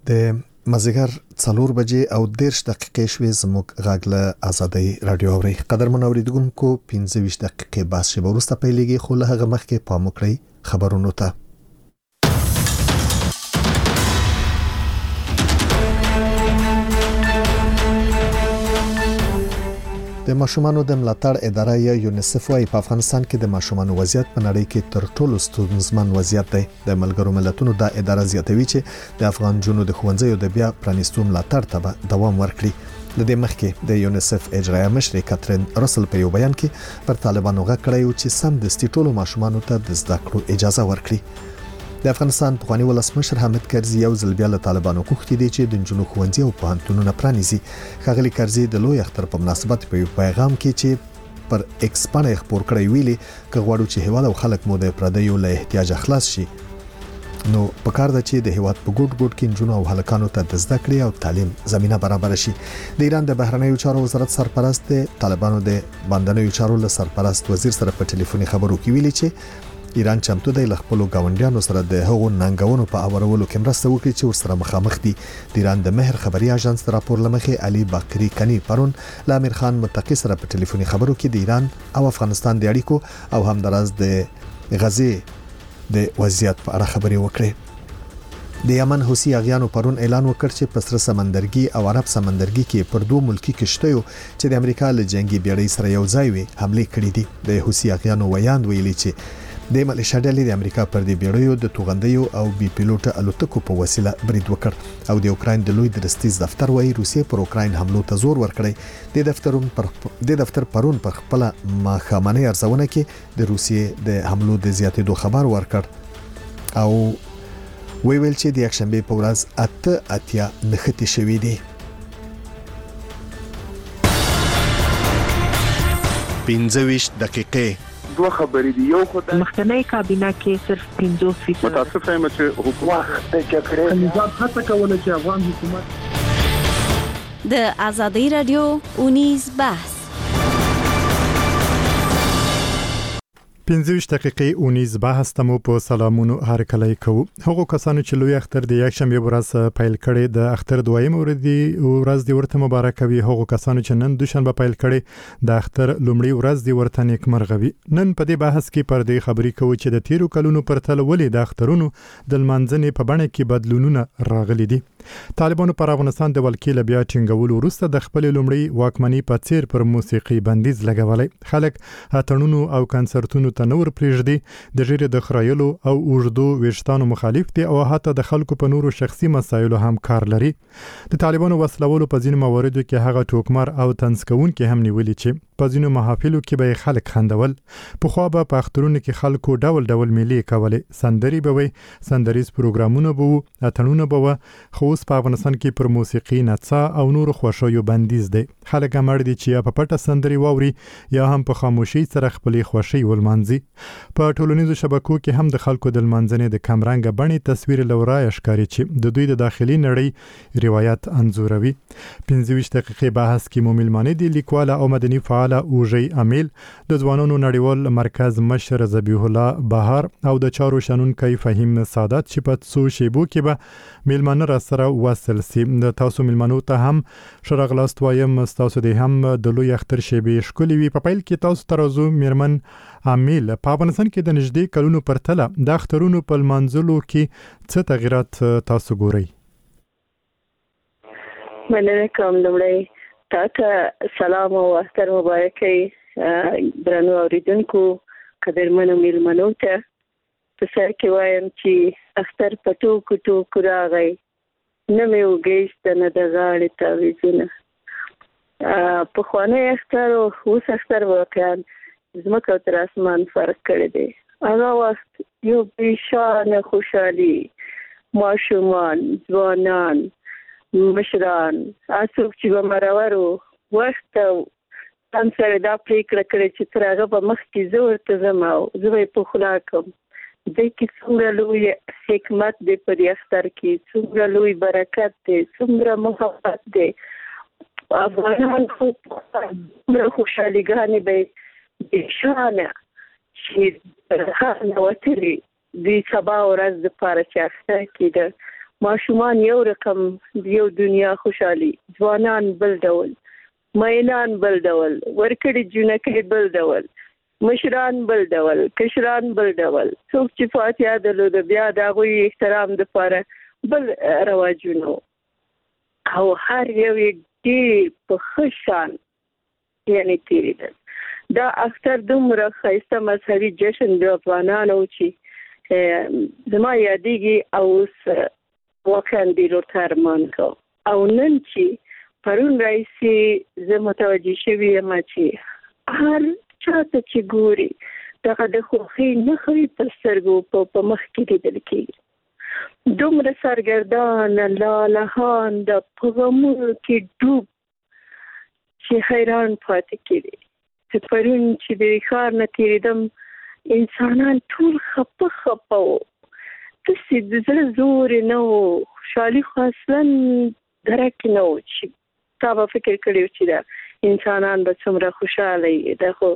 د مازیګر 4 بجې او 10 دقیقې شوې زموږ غږ له آزادۍ رادیو اوري. قدرمن اوریدونکو 15 دقیقې بس شی ورسته پیلېږي، خو له هغه مخکې پام وکړئ خبرونو ته. د ماشومانو د ملاتړ اداره یا یونیسف وايي په افغانستان کې د ماشومانو وضعیت په نړۍ کې تر ټولو ستونزمن وضعیت دی. د ملګرو ملتونو د اداره زیاتوي چې د افغان جنونو د ښوونځیو د بیا پرانیستو ملاتړ ته دوام ورکړي. د دې مخکې د یونیسف اجرایه مشر کاترین رسل په یو بیان کې پر طالبانو غږ کړی چې سم د ټولو ماشومانو ته د زده کړو اجازه ورکړي. د افغانستان پخوانی ولسمشر حامد کرزي یو ځل بیا له طالبانو کوښتي دي چې د جنونو ښوونځي او پوهنتونونه پرانیزي. ښاغلي کرزي د لوی اختر په مناسبت په یو پیغام کې چې پر ایکس باندې خبر کړی ویلي چې غواړو چې هیواد او خلک مو د پردیو له احتیاج خلاص شي. نو په کار ده چې د هیواد په ګډ ګډ کې جنونو او هلکانو ته د زده کړې او تعلیم زمينه برابر شي. د ایران د بهرنیو چارو وزارت سرپرست طالبانو د باندنیو چارو له سرپرست وزیر سره په ټلیفوني خبرو کې ویلي چې ایران چمتو دی له خپل ګاونډیانو سره د هغو ننګونو په اورولو کې مرسته وکړي چې ورسره مخامخ دي. د ایران د مهر خبري اژانس راپور لمخې علي باقری کني پرون ل امیر خان متقی سره په ټلیفوني خبرو کې د ایران او افغانستان د اړیکو او همداراز د غزې د وضعیت په اړه خبري وکړي. د یمن حوثي اغیانو پرون اعلان وکړ چې په سره سمندرګي او عرب سمندرګي کې پر دوه ملکی کشتیو چې د امریکا له جنگي بیړۍ سره یو ځای وي حمله کړې دي. د حوثي اغیانو ویاند ویلي چې د ملیشیا ډلې د امریکا پر دې بیړیو د توغندیو او بي پیلوټ الوتکو په وسیله برید وکړ او د اوکراین د لوی درستیز دفتر وايي روسیې پر اوکراین حملو ته زور ورکړی. د دفتر پرون پر خپل ماخامنه ارزونه کې د روسیې د حملو د زیاتېدو خبر ورکړ او ویل چې د یکشنبه په ورځ 8 نښتې شوې دي. 15 دقیقې دوه خبرې دي. یو خو د مخکنی کابینه کې صرف 50% متاسفه یم چې حکومت د جګړې نظام هڅه کوله چې افغان حکومت د آزادۍ رادیو اونیز بحث 15 دقیقې اونیز بحث تمو په سلامونو هر کله کوو. هغه کسانو چې لوی اختر د یکشنبه ورځ پیل کړي د اختر دویم ورځ دی ورته مبارک وي. هغه کسانو چې نن دوشنبه پیل کړي د اختر لومړی ورځ دی ورته نیکمرغه وي. نن په دې بحث کې پر دې خبرې کوو چې د تیرو کلونو پرتله ولې د اخترونو د لمانځنې په بڼه کې بدلونونه راغلي دي. طالبانو پر افغانستان د ولکې بیا ټینګولو وروسته د خپل لومړی واکمنۍ په څیر پر موسیقي بندیز لګولای. خلک اتڼونو او کنسرتونو ته نور پریږدي، د ژیړي د خرایلو او اوږدو ویشتانو مخالف دي او حتی د خلکو په نورو شخصي مسایلو هم کار لري. د طالبانو وسلولو په ځینو مواردو کې هغه ټوکمر او تنسکون کې هم نیولي چې په ځینو محافلو کې به خلک خندول. په خو به په اخترونو کې خلکو ډول ډول میلې کولې، سندري به وي، سندریز پروګرامونه به وو، اتڼونه به وو. خو اوس په افغانستان کې پر موسیقي نڅا او نور خوښیو بندیز دی. خلک امر دي چې یا په پټه سندري واوري یا هم په خاموشي سره خپلې خوښي ولمانځي. په ټولنیزو شبکو کې هم د خلکو د لمانځنې د کمرنګ بڼې تصویر لورای ښکاري چې د دوی د داخلي نړۍ روایت انځوروي. 15 دقیقې بحث کې مو ملمانه دي لیکواله او مدني فعال اوجي امیل، د ځوانانو نړیوال مرکز مشر ذبیح الله بهار او د چارو شنونکي فهیم سادات چې په څو شیبو کې به ملمانه را سره وصل سي. د تاسو ملمانو ته هم شرغلاست وایم، تاسو د هم د لوی اختر شیبې ښکلي وي. په پیل کې تاسو ترازو میرمن امیل په افغانستان کې د نږدې کلونو پرتله د اخترونو په لمانځلو کې څه تغیرات تاسو ګورئ؟ مننه کوم. لومړی تاسو سلام او اختر مبارکي درنو اوریدونکو، قدرمنو میلمنو ته په سر کې وایم چې اختر په ټوکو راغی، نه مې وګیشت نه د غاړې تاویزونه. پخوانی اختر او اوس اختر واقعا زمکه تر اسمان فرق کړی دی. هغه وخت یو بېشانه خوشحالي، ماشومان، ځوانان، مشران، څوک چې به مرور وخت ځان سره دا پرېکړه کړې چې تر هغه به مخکې زه ورته ځم او زه به یې په خوله کړم. دې کې څومره لوی حکمت دی په دې اختر کې، څومره لوی برکت دی، څومره محبت دی. افغانان خو څومره خوشحاليګانې به بېشانه چې هغه وتلي دوی سبا ورځ دپاره چې اختر کېده ماشومان یو رقم یو دنیا خوشحالي، ځوانان بل ډول، مینان بل ډول، ورکړي جنکې بل ډول، مشران بل ډول، کشران بل ډول، څوک چې فاتحه درلوده بیا د هغوی احترام دپاره بل رواجونه او هر یو ډېر په ښه شان یعنې تېرېدل. دا اختر دومره ښایسته مذهبي جشن د افغانانو چې زما یادېږي او اوس واقعا ډېر ورته ارمان کوم. او نن چې پرون راهیسې زه متوجه شوې یم چې هر چاته چې ګوري دغه د خوښۍ نښې په سترګو په مخ کې لیدل کېږي. دومره سرګردان لالهان د په غمونو کې ډوب چې حیران پاتې کېدی. چې پرون چې د ښار نه تېرېدم انسانان ټول خپه وو، داسې د زړه زور یې نه و، خوشحالي خو اصلا درک نه و چې تا به فکر کړی چې دا انسانان به څومره خوشحاله وي. دا خو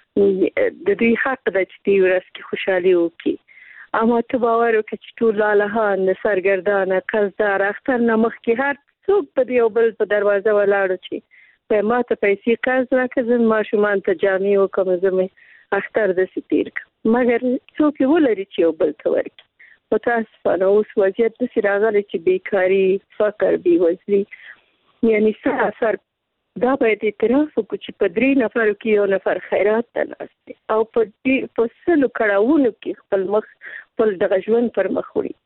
د دوی حق ده چې دې ورځ کې خوشحالي وکړي. اما ته باور وکړه چې ټول لالهان د سرګردانه قرضدار اختر نه مخکې هر څوک په د یو بل په دروازه ولاړو چې ما ته پیسې قرض راکړه، زه ماشومان ته جامې وکړم، زه مې اختر داسې تېر کړم. مګر څوک یې ولري چې یو بل ته ورکړي. متاسفانه اوس وضعیت داسې راغلی چې بیکاري، فقر، بېوزلي، یعنې سراسر دا باید اعتراف وکړو چې په 3 نفرو کې یو نفر خیرات ته ناست دی او په 100 کړاوونو کې خپل دغه ژوند پر مخ وړي.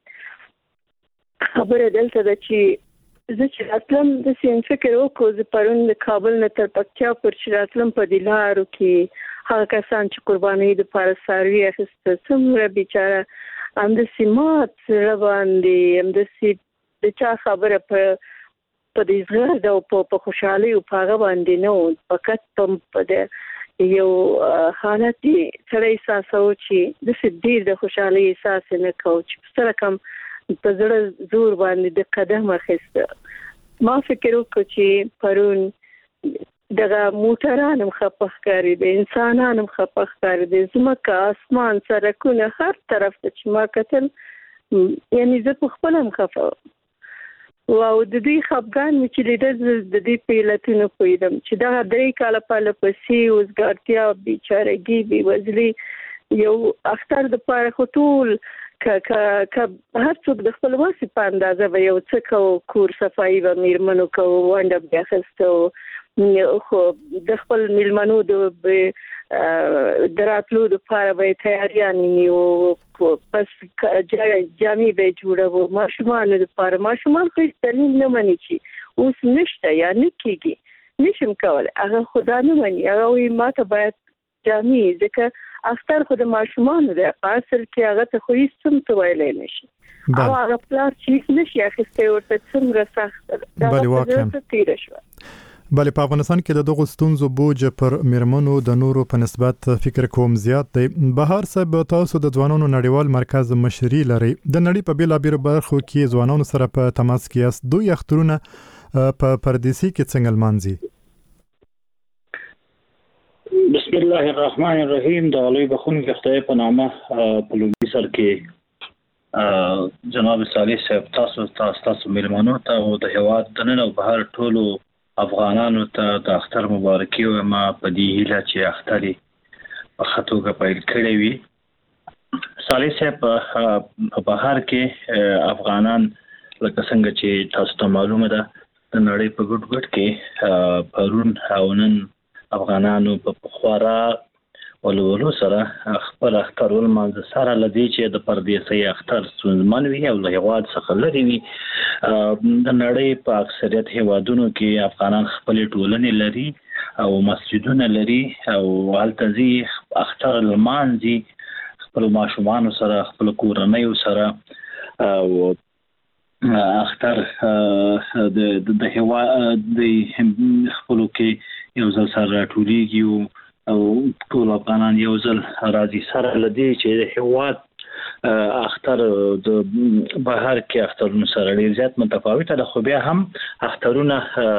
خبره دلته ده چې زه چې راتلم داسې فکر وکړو، زه پرون د کابل نه تر پکتیا پر چې راتلم په دې لارو کې هغه کسان چې قربانۍ دپاره څاروي اخیسته څومره بیچاره همداسې مات زړه باندې همداسې د چا خبره په دې زغرد او په خوشحالۍ او په هغه باندې نه و، فقط په د یو حالت یې سړی احساسوو چې داسې ډېر د خوشحالۍ احساس یې نه کوو چې په څه رقم په زړه زور باندې د قدم اخیسته. ما فکر وکړو چې پرون دغه موټران هم خپه ښکارېده، انسانان هم خپه ښکارېده، ځمکه، اسمان، سړکونه، هر طرف ته چې ما کتل یعنې زه په خپله هم خفه وم او د دوی خفګان مې چې لیده د دوی په علتونو پوهېدم چې دغه 3 کاله پرله پسې وزګارتیا، بیچارګي، بېوزلي یو اختر دپاره خو ټول که هر څوک د خپل وس په اندازه به یو څه کوو، کور صفایي به میرمنو کوو، ونډه به اخیسته، خو د خپل میلمنو د راتلو دپاره به یې تیاریانې نیو، بس جامې به یې جوړوو ماشومانو دپاره. ماشومان خو هېڅ دلیل نه مني چې اوس نشته یا نه کېږي، نشم کولی، هغه خو دا نه مني، هغه وایي ما ته باید جامې، ځکه اختر خو د ماشومانو دی، په اصل کې هغه ته خو هېڅ څه ته ویلی نه شي او هغه پلار چې هېڅ نه شي اخیستی ورته څومره سخته ده. دا په زړه تېره شوه. بله، په افغانستان کې د دغو ستونزو بوج پر میرمنو د نورو په نسبت فکر کوم زیات دی. بهار صاحب، تاسو د ځوانانو نړیوال مرکز مشري لرئ، د نړۍ په بېلابېلو برخو کې ځوانانو سره په تماس کې یاست. دوی اخترونه په پردیسي کې څنګه لمانځي؟ بسم الله الرحمن الرحیم. د علي بخونکي خدای په نامه په لومړي سر کې جناب صالح صاحب تاسو میلمانو ته او د هیواد دننه او بهر ټولو افغانانو ته د اختر مبارکي وایم په دې هیله چې اختر په ښه توګه پیل کړی وي. صالح صاحب په بهر کې افغانان لکه څنګه چې تاسو ته معلومه ده د نړۍ په ګډ کې پرون او نن افغانانو په خورا ولولو سره خپل اختر ولمانځه، سره لدی چې د پردیسي اختر ستونزمن وي او له هیواد څخه لري وي. د نړۍ په اکثریت هیوادونو کې افغانان خپل ټولنې لري او مسجدونه لري او هلته ځي اختر لمانځي خپل ماشومانو سره، خپل کورنیو سره او اختر د هیواد د خپلو کې یو ځل سره راټولیږي او ټول افغانان یو ځل راځي، سره لدی چې د هیواد اختر د بهر کې اخترونو سره ډېر زیات متفاوته ده، خو بیا هم اخترونه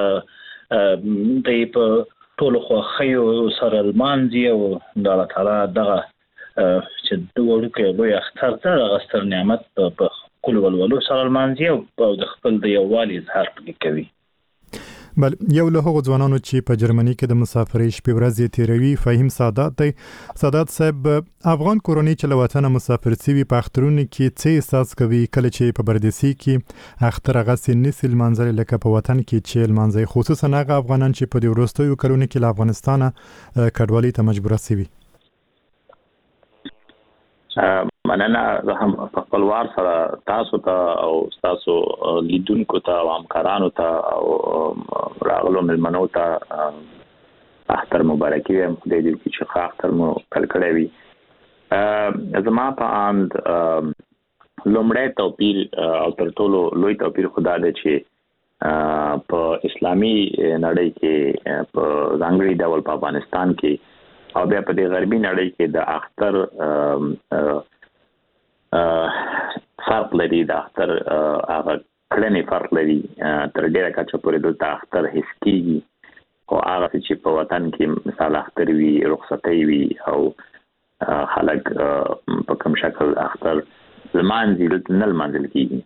د په ټولو خوښیو سره لمانځي او د الله تعالی دغه چې د وړوکی لوی اختر ته دغه ستر نعمت په کول ولولو سره لمانځي او د خپل د یووالي اظهار کوي. بل یو له هغو ځوانانو چې په جرمني کې د مسافرۍ شپې ورځې تیروي فهیم سادات دی. سادات صاحب، افغان کورنۍ چې له وطنه مسافر شوي په اخترونو کې څه احساس کوي کله چې په پردیسي کې اختر هغسې نسي لمانځلی لکه په وطن کې چې لمانځي، خصوصا هغه افغانان چې په دې وروستیو کلونو کې له افغانستانه کډوالۍ ته مجبوره شوي؟ مننه. زه هم په خپل وار سره تاسو ته او تاسو لیدونکو ته او همکارانو ته او راغلو ملمنو ته اختر مبارکي وایم. خدای دې وکړي چې ښه اختر مو پیل کړی وي. زما په اند لومړی توپیر او تر ټولو لوی توپیر خو دا دی چې په اسلامي نړۍ کې په ځانګړي ډول په افغانستان کې او بیا په دې غربي نړۍ کې د اختر فرق لري. د اختر هغه کړنې فرق لري. تر ډیره کچه پورې دلته اختر حس کېږي او هغه چې په وطن کې مثال اختر وي، رخصتۍ وي او خلک په کوم شکل اختر لمانځي دلته نه لمانځل کېږي.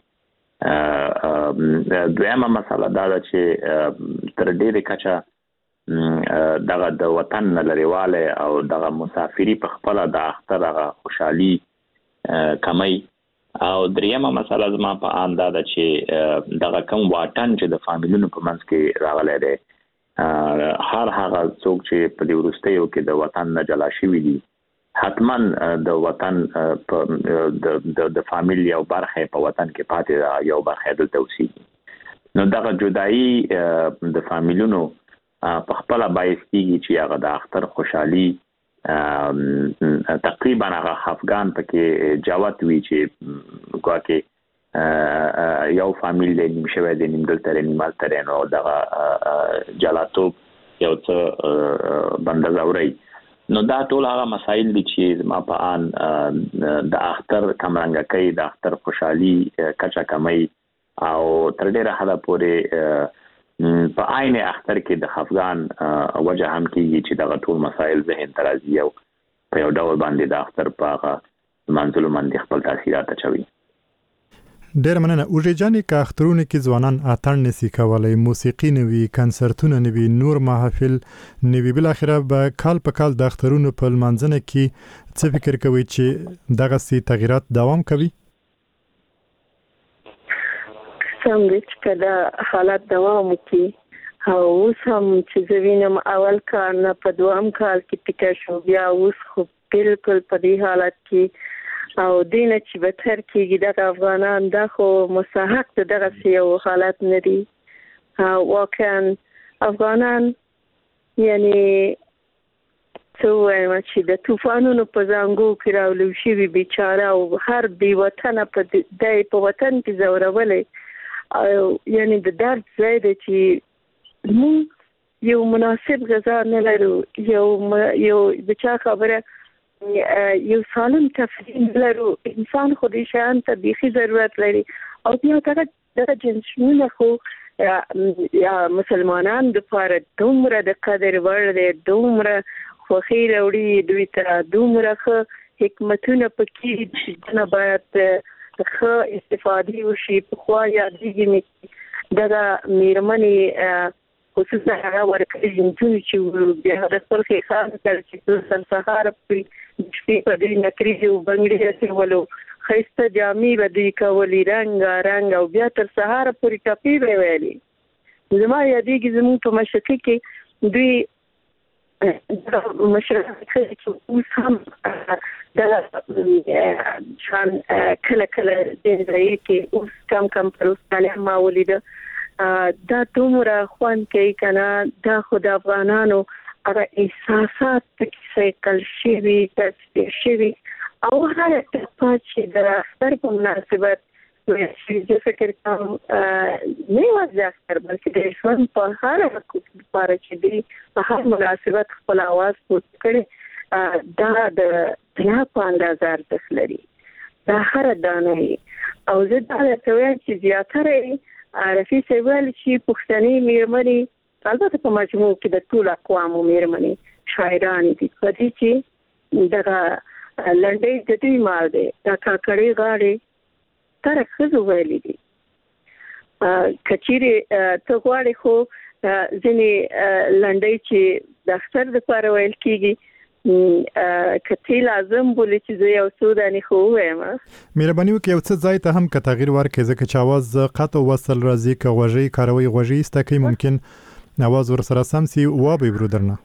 دویمه مسله دا ده چې تر ډیره کچه دغه د وطن نه لرېوالی او دغه مسافري په خپله د اختر هغه خوشحالي کمی. او دریمه مسله زما په اند دا ده چې دغه کوم واټن چې د فامیلونو په منځ کې راغلی دی، هر هغه څوک چې په دې وروستیو کې د وطن نه جلا شوي دي حتما د وطن د فامیل یو برخه په وطن کې پاتې یو برخه دلته اوسېږي. نو دغه جدایي د فامیلونو په خپله باعث کېږي چې هغه د اختر خوشحالي تقریبا هغه خفګان پکې جوت وي چې ګواکې یو فامیل دی نیم شوی دی، نیم دلته دی، نیم هلته دی، نو دغه جلاتوب یو څه بنده ځوروي. نو دا ټول هغه مسایل دي چې زما په ان د اختر کمرنګه کوي، د اختر خوشحالي کچه کمی او تر ډیره حده پورې په عین اختر کې د خفګان وجه هم کېږي چې دغه ټول مسایل ذهن ته راځي او په یو ډول باندې د اختر په هغه لمانځلو باندې خپل تاثیرات اچوي. ډېره مننه. اوږې جانې که اخترونو کې ځوانان اتڼ نسي کولی، موسیقي نه وي، کنسرتونه نه وي، نور محافل نه وي، بالاخره به کال په کال د اخترونو په لمانځنه کې څه فکر کوئ چې دغسې تغییرات دوام کوي؟ سم دی چې کله حالات دوام وکړي او اوس هم چې زه وینم اول کال نه په دوام کال کې ټیکه شو، بیا اوس خو بالکل په دې حالت کې او دې نه چې بهتر کېږي دغه افغانان دا خو مستحق د دغسې یو حالت نه دي. واقعا افغانان یعنی څه ووایم چې د طوفانونو په زانګو کې راولو شوي بیچاره او هر بې وطنه دی په وطن کې ځورولی او یعنی د درد ځای دی چې موږ یو مناسب غذا نه لرو، یو د چا خبره یو سالم تفریح نه لرو. انسان خو دې شیان ته بیخي ضرورت لري او بیا دغه جنسونه خو یا مسلمانان دپاره دومره د قدر وړ دی، دومره خوښي راوړي دوی ته، دومره ښه حکمتونه پکې چې نه باید ښه استفادې وشي. پخوا یادېږي مې دغه میرمنې خصوصا هغه ورکړي جنسونه چې بیا د خپل خیخان کړ چې تر سهاره پورې شپې په دوی نکریزې او بنګړې اچولو، ښایسته جامې به دوی کولې رنګ او بیا تر سهاره پورې ټپې به ویلې. زما یادېږي زموږ په مشرقي کې دوی مشرقي چې اوس هم دغه شان کله د ځای کې اوس کم پر اوسنالی ما ولیده دا دومره خوند کوي که نه. دا خو د افغانانو هغه احساسات پکې سیکل شوي، تصدیق شوي او هر ټپه چې د اختر په مناسبت زه فکر کوم نه یوازې د اختر بلکې د ژوند په هر لپاره چې دی په هر مناسبت خپل اواز پورته کړي دا د طلا په اندازه ارزښت لري، دا هره دانه او زه دا درته وایم چې زیاتره رفیع صاحب ویل چې پښتني میرمنې البته په مجموع کې د ټولو اقوامو میرمنې شاعرانې دي، په دې چې دغه لنډۍ د دوی مال دی، دا کاکړۍ غاړې اختر خزو ویلي دي کچيري ته غواړې خو ځنې لنډۍ چې د اختر لپاره ویل کیږي کته لازم بولی چې زه یو څو دانې خو وایم. مهرباني وکړئ یو څه ځای ته هم که تغییر ورکړئ ځکه چې आवाज قطع وصل راځي که غوږی کاروي غوږی استکی ممکن आवाज ور سره سم سي و به برودرنا.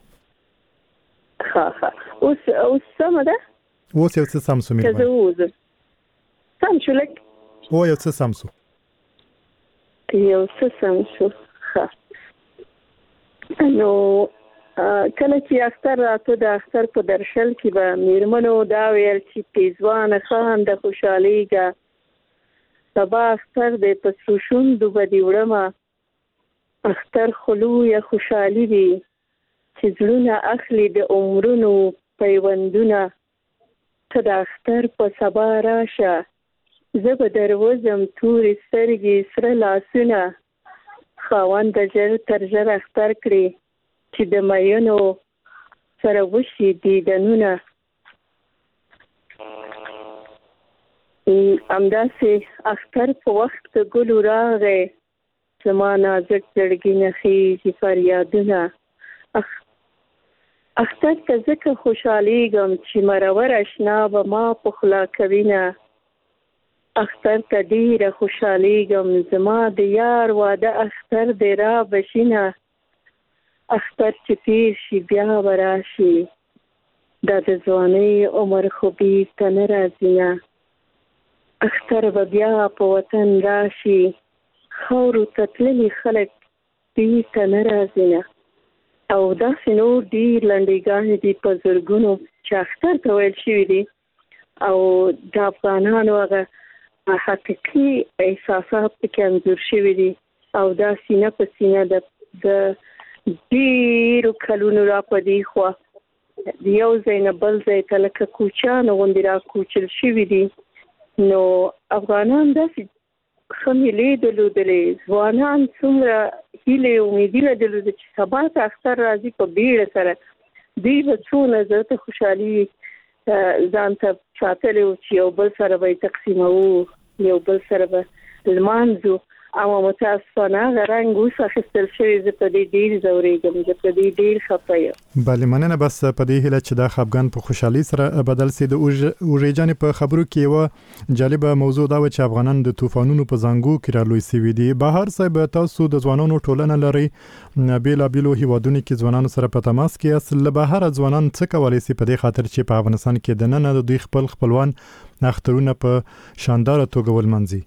ها اوس سم ده؟ اوس یو څه سم سو مهرباني. سم شو لک؟ او یو څه سم سو. یو څه سم شو. ها. نو کله چې اختر راته د اختر په درشل کې به میرمنو دا ویل چې پیزوان خان د خوشحاليګه سبا اختر د پسوشون دو بدی وړم اختر خلو یا خوشحالي وي چې زړونه اخلي د عمرونو پیوندونه ته د اختر په سبا راشه زه به دروازم تورې سترګې سره لاسونه خاوند جل تر جل اختر کړي چې د مېنو سره وشي دیدنونه همداسې اختر په وخت ګلو راغی زما نازک زړګي نه خیږي فریادونه اختر ته ځکه خوشحالیږم چې مرور اشنا به ما په خلا کوینه اختر ته ډیره خوشحالیږم زما د یار واده اختر دی را بشینه اختر چې پیر شي بیا وراشي دا د ځوانۍ عمر خو بیرته نه راځي نه اختر به بیا په وطن راشي خاورو ته تللي خلک بیرته نه راځي نه او داسې نور ډېر لنډیګانې دي په زرګونو چې اختر ته ویل شوي دي او د افغانانو هغه حقیقي احساسات پکې انځور شوي دي او دا سینه په سینه د ډیرو کلونو را پدې خو یو ځای نه بل ځای ته لکه کوچیان غوندې را کوچل شوي دي نو افغانان داسې ښه مېلې درلودلې ځوانان څومره هیلې امیدي لرلې چې سبا ته اختر راځي په بیړه سره دوی به څونه زړه ته خوشحالي ځان ته ساتلی وو چې یو بل سره به یې تقسیموو یو بل سره به لمانځو اما متاسفانه هغه رنګ اوس اخیستل شوی زه په دې ډېر ځورېږم زه په دې ډېر خفه یم. بله مننه بس په دې هیله چې دا خفګان په خوشحالي سره بدل سي. د اوژې جانې په خبرو کې یوه جالبه موضوع دا و چې افغانان د طوفانونو په زنګو کې رالوی سوي دي. بهر صاحب تاسو د ځوانانو ټولنه لرئ بېلابېلو هیوادونو کې ځوانانو سره په تماس کې اصل له بهره ځوانان څه کولی سي په دې خاطر چې په افغانستان کې دننه د دوی خپلوان اخترونه په شانداره توګه ولمانځي.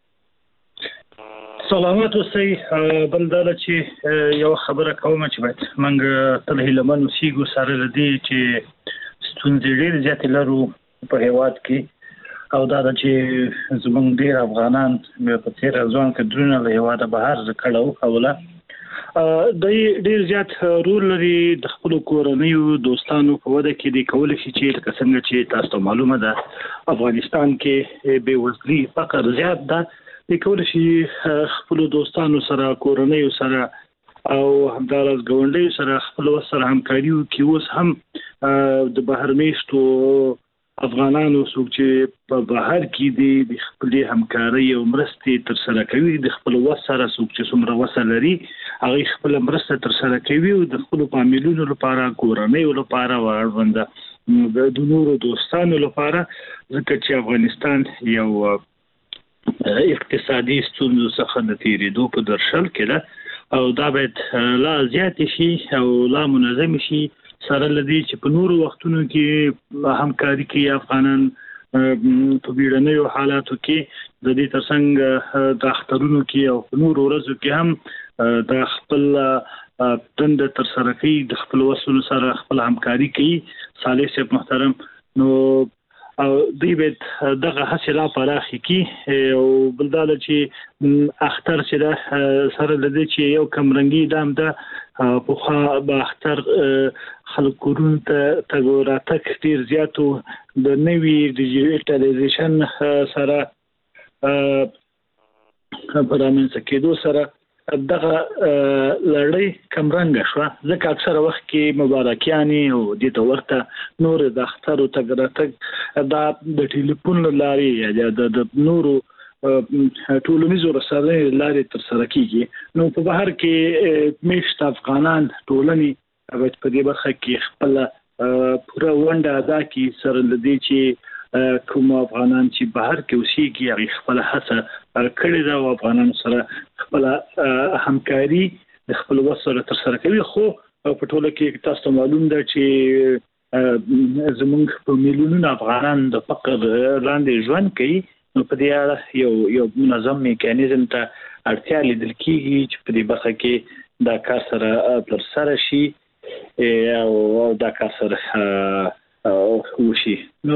سلامات اوسئ. بل دا چې یو خبره کوم چې باید موږ تل هیلمن اوسېږو سره له دې چې ستونزې ډېرې زیاتې لرو په هېواد کې او دا چې زموږ ډېر افغانان په تېره ځوان کډرونه له هېواده بهر کډه وکوله دوی ډېر زیات رول لري د خپلو کورنیو دوستانو په وده کې دی کولی شي چې لکه څنګه چې تاسو ته معلومه ده افغانستان کې بېوزلي فقر زیات ده کولی شي خپل دوستانو سره کورنیو سره او همدارس ګاونډیو سره خپل سره همکاري وکړي. اوس هم د بهر میشتو افغانانو څوک چې په بهر کې دي د خپلې همکارۍ او مرستې ترسره کوي د خپل وس سره څوک چې څومره وسه لري هغه خپل مرسته ترسره کوي او د خپل فامیلونو لپاره کورنیو لپاره او اړونده د نورو دوستانو لپاره ځکه چې افغانستان یو اقتصادي ستونزو څخه د تیریدو په درشل کې ده او دا باید لا زیات شي او لا منظم شي سره لدی چې په نورو وختونو کې همکاري کوي افغانان په بیړنیو حالاتو کې د دې ترڅنګ د اخترونو کې او په نورو ورځو کې هم د خپل تند ترسره کوي د خپل وسلو سره خپل همکاري کوي. صالح صاحب محترم نو او دوی باید دغه هڅې لا پراخې کړي او بل دا چې اختر چې ده سره له دې چې یو کمرنګي دام ده پخوا به اختر خلک کورونو ته تګ راتګ ډېر زیات و د نوي ډیجیټلایزیشن سره په رامنځته کېدو سره دغه لړۍ کمرنګه شوه ځکه اکثره وخت کې مبارکیانې او دې ته ورته نور د اختر او تګ راتګ دا د ټلیفون له لارې یا د نورو ټولنیزو رسنیو لارې تر سره کیږي. نو په بهر کې میشت افغانان ټولني په دې برخه کې خپل پوره ونډه ادا کړي سره لدی چې کوم افغانان چې بهر کې اوسېږي هغه خپل هڅه کړې ده او افغانان سره خپل همکاري خپل وسره تر سره کوي. خو په ټوله کې تاسو معلوم ده چې زمونږ په میلیونونو افغانان د فقر لاندې ژوند کوي. نو په دې اړه یو منظم میکانیزم ته اړتیا لیدل کیږي چې په دې برخه کې دا کار سره تر سره شي او دا کار سره وشي. نو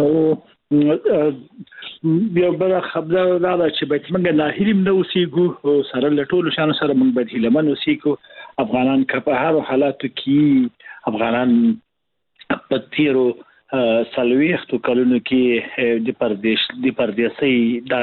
یو بل خبره دا چې باید موږ نه هیلم نو اوسېږو سره له ټولو شان سره موږ باید هیلمن اوسېږو. افغانان په هر حالاتو کې افغانان په تیرو سلويختو کلونو کې د پردیسي د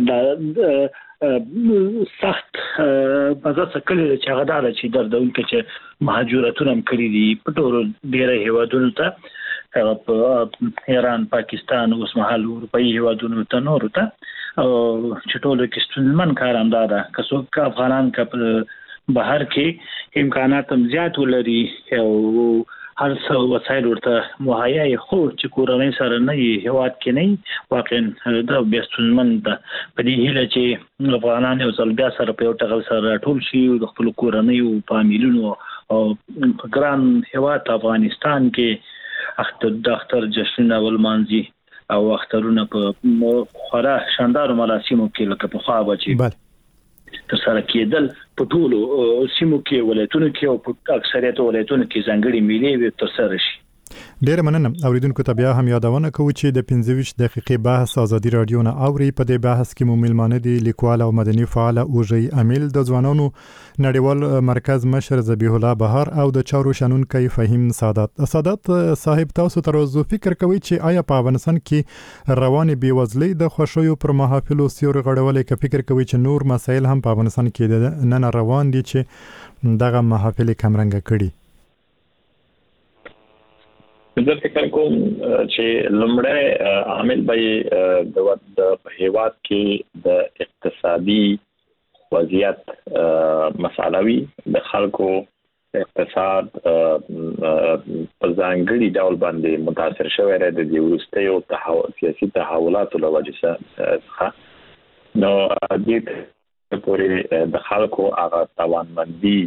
سخت مزه کړی چې هغه دا چې دردونکو چې مهاجرتونه هم کړی دي په ټولو ډیره هیوادونو ته، په ایران، پاکستان، اوس مهال اروپאי هیوادونو ته نور ته، چې ټولو کې ستونزمن کار هم ده که څوک افغانان که بهر کې امکانات هم زیات ولري او هر څه وسایل ورته مهیا خو چې کورنۍ سره نه هیواد کې نه واقعا دا بیا ستونزمن ده. په دې هیله چې افغانان یو ځل بیا سره په یو ټغل سره ټول شي د خپل کورنۍ او فامیلونو او په ګران هیواد افغانستان کې اختر جشنونه ولمانځي او اخترونه په خورا شاندار مراسمو کې لکه په خوا بچي تر سره کېدل په ټولو سیمو کې ولایتونو کې او په اکثریت ولایتونو کې ځانګړي میلې تر سره شي. ډیر مننه. اوریدونکو ته بیا هم یادونه کوو چې د 25 دقیقې بحث ازادي رادیو نه اوري. په دې بحث کې مو ملمانه دي لیکوال او مدني فعال اوجي امیل، د ځوانانو نړیوال مرکز مشر ذبیح الله بهار او د چارو شنونکي فهیم سادات. صاحب تاسو تر اوسه فکر کوئ چې آیا په افغانستان کې رواني بیوزلۍ د خوشیو پر محافل او سیور غړولې کې فکر کوئ چې نور مسایل هم په افغانستان کې نن روان دي چې دغه محافل کمرنګ کړي؟ زه فکر کوم چې لومړی عامل به د هیواد کې د اقتصادي وضعیت مساله وي. د خلکو اقتصاد په ځانګړي ډول باندې متاثر شوی دی د وروستیو سیاسي تحولاتو له وجې څخه. نو دې پورې د خلکو هغه توانمندي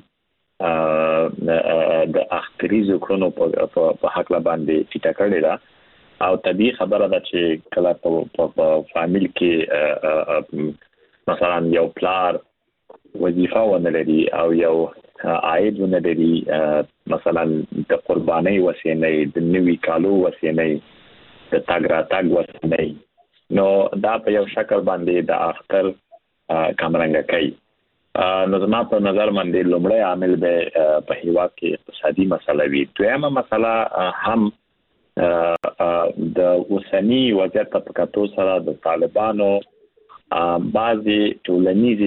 د اختریزو کړنو په حق لا باندې ټیټه کړې ده او طبيعي خبره ده چې کله په فامیل کې مثلا یو پلار وظیفه ونه لري او یو عاید ونه لري، مثلا د قربانۍ وسیلې، د نوي کالو وسیلې، د تاګ راتګ وسیلې، نو دا په یو شکل باندې د اختر کمرنګ کوي. نو زما په نظر باندې لومړی عامل به په هیواد کې اقتصادي مسله وي. دویمه مسله هم د اوسنی وضعیت په کتو سره د طالبانو بعضي ټولنیز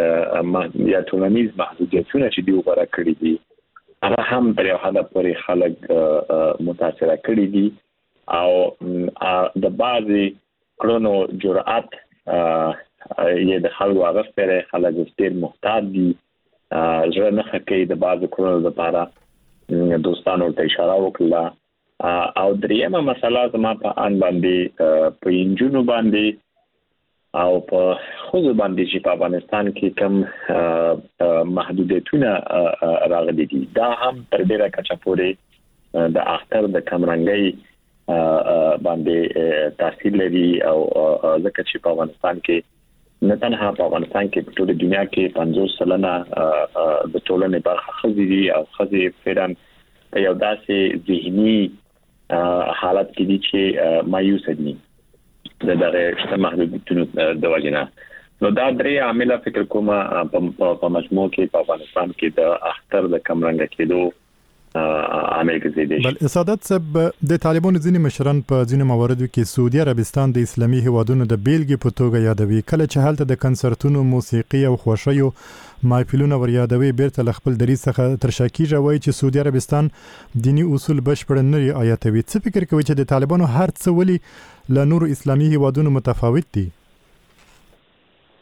محدودیتونه چې دی وګړه کړی دي هغه هم پر یو حد پورې خلک متاثر کړی دي او د بعضي کړنو جرأت یې د خلکو هغه سره خلک ډېر محتاط دي، ځکه نه کوي د بعضو کړنو لپاره دوستانو ته اشاره وکړه. او دریمه مسله زما په ان باندې په انجونو باندې او په خوځو باندې چې په افغانستان کې کم محدودیتونه راغلي دي، دا هم تر ډیره کچه پورې د اختر د کمرنګي باندې تاثیر لري او ځکه چې په افغانستان کې نه تنها په افغانستان کې په ټوله دنیا کې 50% د ټولنې برخه خزي دي او خزي فعلا یو داسې ذهني حالت کې دي چې مایوس دي دغه محدودیتونو د وجنه. نو دا درې عامل فکر کوم په مجموع کې په افغانستان کې د اختر د کمرنګ کېدو عامل کې دي. بل سادات صاحب، د طالبانو ځینې مشران په ځینې مواردو کې سعودي عربستان د اسلامي هیوادونو د بیلګې په توګه یادوي، کله چې هلته د کنسرتونو، موسیقي او خوښیو محفلونه ور یادوي بیرته خپل دریځ څخه ترشا کیږي، وایي چې سعودي عربستان دینی اصول بشپړ نه رعایتوي. څه فکر کوي چې د طالبانو هر څه ولې له نورو اسلامي هیوادونو متفاوت دي؟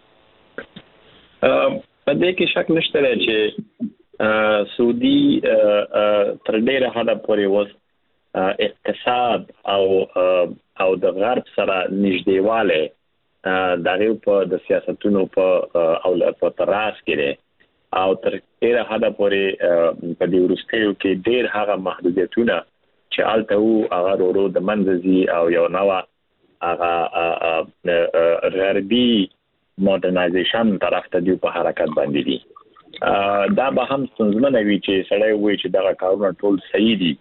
په دې کې شک نشته چې سعودي تر ډیره حده پورې وس اقتصاد او د غرب سره نږدېواله دغه په د سیاستونو په تراس کې او تر ډیره حده پورې په دې ورستیو کې ډیر هغه محدودیتونه چې الته هغه ورو د منځي او یو نوو هغه غربي مودرنایزیشن طرف ته دی په حرکت باندې دي دا به هم څنګه وی چې سړی وی چې دا کارونه ټول صحیح دي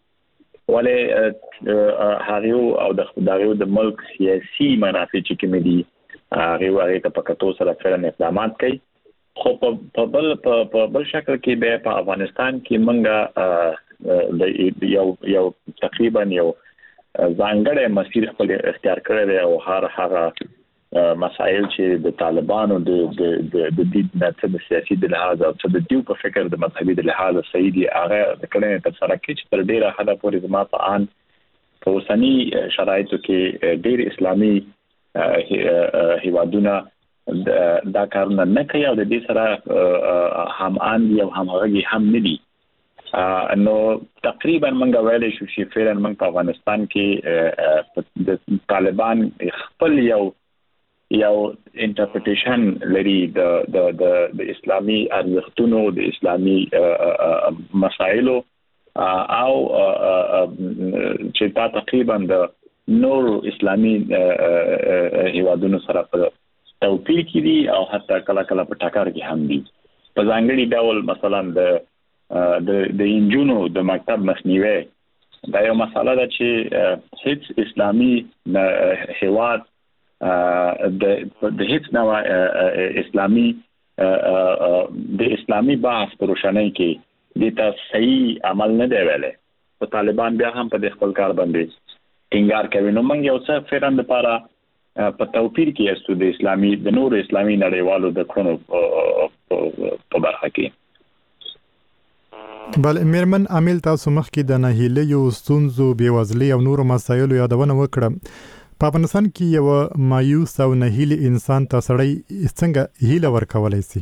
ولې هغه او د ملک سیاسي منافع چې کوم دي هغه ته په کتو سره فعلا اقدامات کوي خو په بل شکل کې به په افغانستان کې منګه د یو تقریبا یو ځانګړی مسیر خپل اختیار کړی دی او هغه مسائل چې د طالبانو د دې د سیاسي د لحاظ او د دیو په فکر د مذهبي د لحاظ صحیح دي هغه د کړنې تر سره کې چې تر ډیره حدا پورې زما په ان په اوسنی شرایطو کې ډیر اسلامي هیوادونه دا کارونه نه کوي او د دې سره هم ان یو همغږي هم نه دي نو تقریبا منګه ویل شو چې فعلا من په افغانستان کې د طالبان خپل یو انټرپریټیشن لري د اسلامي ارزښتونو د اسلامي مسایلو او چې تا تقریبا د نور اسلامي هیوادونو سره په توپیر کې دي او حتی کله په ټاکر کې هم دي په ځانګړي ډول مثلا د انجونو د مکتب مسنیوي دا یو مسله ده چې هیڅ اسلامي هیواد د هیڅ نوع اسلامي د اسلامي بحث پر روشنۍ کې د صحیح عمل نه دی ویلې په طالبان بیا هم په خپل کار باندې ټینګار کوي نو موږ یو څه فعلا لپاره په توپیر کې استو د اسلامي د نور اسلامي نړیوالو د کړنو په برخه کې بل میرمن عامل تاسو مخ کې د نهیلې یو ستونزو بیوزلي او نور مسایلو یادونه وکړه په افغانستان کې یو مایوس او نهیلي انسان ته سړی څنګه هیله ورکولای شي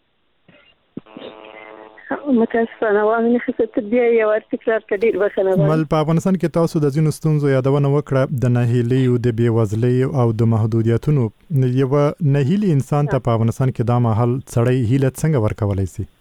متاسفانه واغنه خصوصا بیا یو تکرار کډیر بخنه مل په افغانستان کې تاسو د ځینو ستونزو یادونه وکړه د نهیلي او د بیوزلي او د محدودیتونو یو نهیلي انسان ته په افغانستان کې دا مهال سړی هیله څنګه ورکولای شي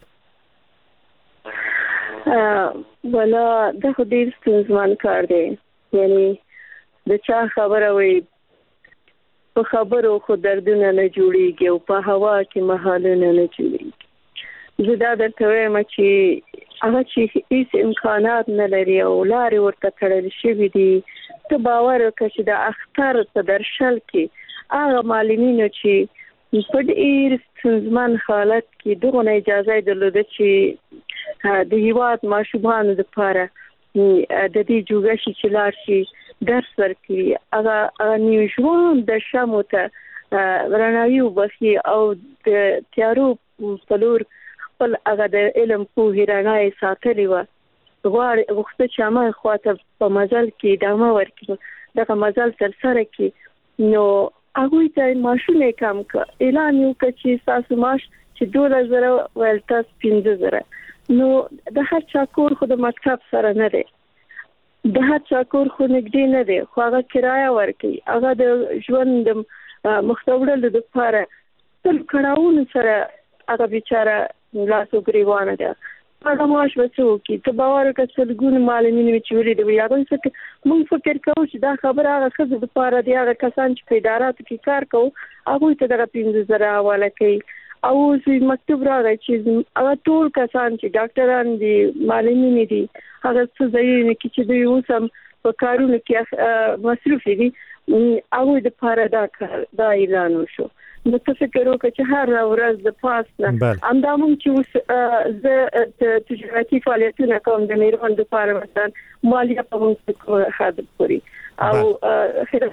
ولا دا خو ډیر ستونزمن کار دی یعنی د چا خبره وي په خبرو خو دردونه نه جوړيږي او په هوا کې محالونه نه جوړيږي زه دا درته وایم چې هغه چې هیڅ امکانات نه لري او لارې ورته تړل شوي دي ته باور وکړه چې د اختر په درشل کې هغه معلمینو چې په ډېر ستونزمن حالت کې دغه اجازه درلوده چې د هیواد ماشومان لپاره د دې جوګشي چې لار شي درس ورکړي هغه نیوژوان د شمو ته رڼاوي وبخي او د تیارو په لور خپل هغه د علم په رڼای ساتلي و غوښته چې ما خواته په مزل کې دمه ورکړي دغه مزل سره کې نو هغه ته ماشونه کم اعلان یو چې تاسو ماش چې 2000 ولته 15000 نو د هر چا کور خو د مکتب سره نه دی د هر چا کور خو نږدې نه دی خو هغه کرایه ورکړي هغه د ژوند مختوړل د لپاره تل کړهونه سره هغه بیچاره لاسو گریوانه ده هغه ماش وڅو کی ته باور کړه ګون معلمین چې ویلي دی هغه څه مونږ فکر کوو چې دا خبره هغه خزه د لپاره دی هغه کسان چې په اداراتو کې کار کوي هغه ته دغه 15000 حواله کوي او زه مکتوب راغی چې هغه ټول کسان چې ډاکټران دي معلمین دي هغه څه ځای کې چې دوی اوسم په کارونو کې مصروف دي هغه د لپاره دا اعلان وشو نو څه فکر وکړه چې هر ورځ د پاس نه امدا مونږ چې د تجارتي فعالیتونه کوم د میرمن د لپاره مثلا مالیه په موږ خاطر پوری او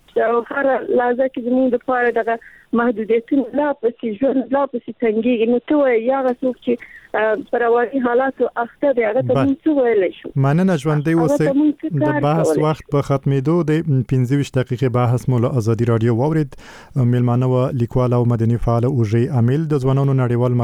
او هر لحظه کې زموږ د پاره دغه محدودیتونه لا پسې ژوند لا پسې څنګه نو ته یو څوک چې پروايي حالات اخته دی هغه ته څه ویل شو مننه ژوندۍ اوسئ د بحث وخت په ختمېدو د 15 دقیقې بحث مو له ازادي رادیو واورید. میلمانه و لیکوال او مدني فعال اوجي عامل د ځوانانو نړیوال